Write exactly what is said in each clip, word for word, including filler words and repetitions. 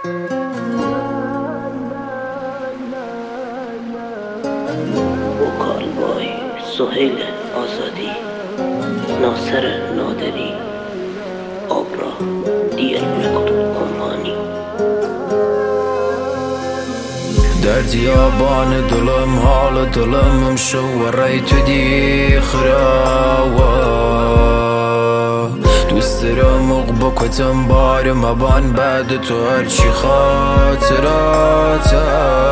وکال بای سهیل آزادی، ناصر نادری، آبرا دی ال رکورد کمپانی. در دیابان دلم حال دلم شوری تو دی خراوه، دوست دارم اق بکتم بار مبان بعد تو هرچی خاطراته.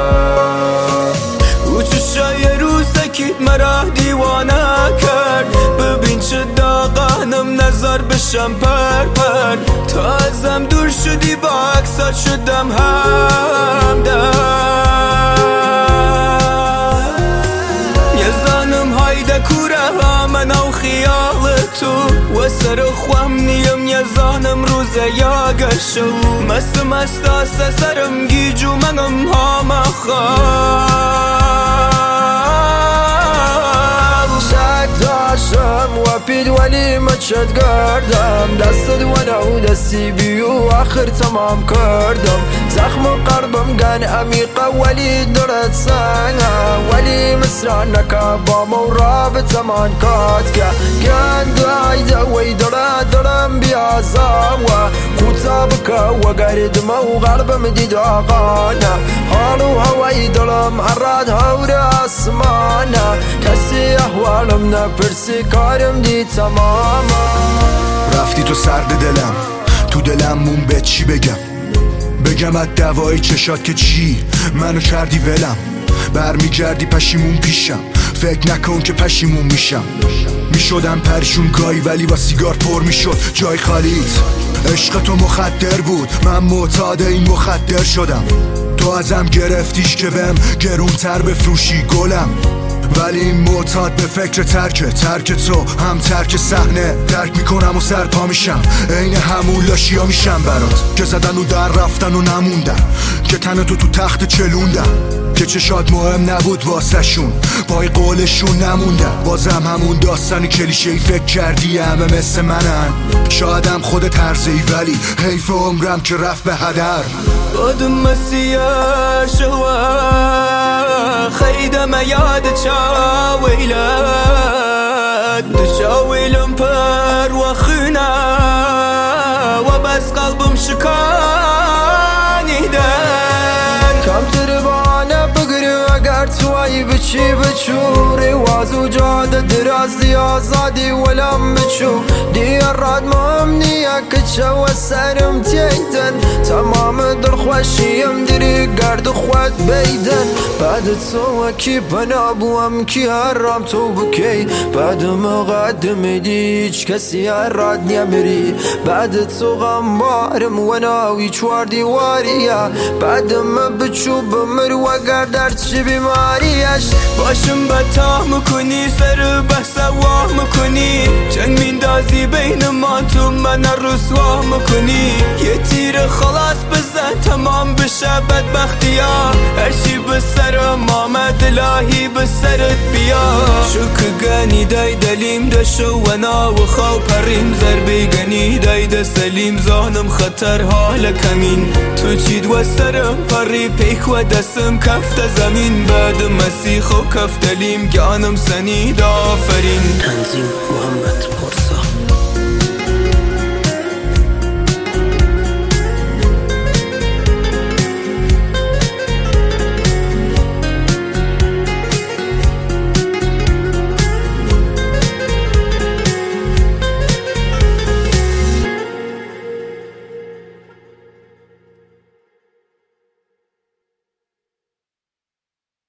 او چشای روزکیت مرا دیوانه کرد، ببین چه داغانم نظر بشم پر پر. تا ازم دور شدی با عکسات شدم همدم. یه زانم هایده کوره ها من او خیال تو، و سر خوام نیم یه زانم روزه یاگشو. مست مست آسه سرم گیجو منم ها مخواه. داشتم و پید ولی مچت کردم، دستت و نو دستی بیو آخر تمام کردم. زخم قربم گن عمیقه ولی درد سنگه، ولی مصران نکه با مو رابط من کات که گن دایده وی درد درم بیازاوه. خوطا بکه و گردم و قلبم دید آقانه، حالو هوای دلم هراد هور آسمانه. کسی احوالم نپرسی کارم دی تماما. رفتی تو سرد دلم، تو دلم مون به چی بگم؟ بگم از دوایی چشات که چی منو کردی ولم. برمیگردی پشیمون پیشم، فکر نکن که پشیمون میشم. میشدم پریشون گاهی ولی با سیگار پر میشد جای خالیت. عشق تو مخدر بود، من معتاد این مخدر شدم. تو ازم گرفتیش که بهم گرونتر بفروشی گلم، ولی این معتاد به فکر ترکه. ترک تو هم ترک صحنه، درک میکنم و سر پا میشم. عین همون لاشیا میشم برات که زدن و در رفتن و نموندن، که تن تو تو تخت چلوندن، که چشات مهم نبود واسه شون، پای قولشون نموندن. بازم همون داستانی کلیشه‌ای فکر کردی همه مثل منن. شایدم خودت هرزه‌ای ولی حیف عمرم که رفت به هدر. بادم مسیح شوا خیدم یاد چاویلت، دو چاویلم پر و خونه و بس قلبم شکانیدن. کم تربانه بگری اگر توی بچی بچوری، وازو جاده دراز دی آزادی ولم بچو. دی راد مهم نیه که چو سرم تیدن، تمام در خوشیم دری گرد خود بیدن. بعد تو اکی بنابوم کی هرام تو بکی، بعد مقدم دیچ کسی هراد نیمری. بعد تو غمبارم و ناوی چوار دیواریه، بعد ما بچو بمر و گردر چی بیماریش. باشم بتا مکنی سر بحث واه مکنی، جنگ میندازی بین ما تو من رسوا مکنی. یه تیر خلاص بزن تمام بشه بدبختیا، هرچی به سرم آمد الهی به سرت بیا. شکر گنی دای دلیم دشو و نا و خو پریم ضربه گنی دای د سلیم زانم خطر حال کمین. تو چید و سرم پری پیک و دستم کفت زمین، بعد مسیح و کف دلیم گانم سنید آفرین. تنظیم محمد پرسا.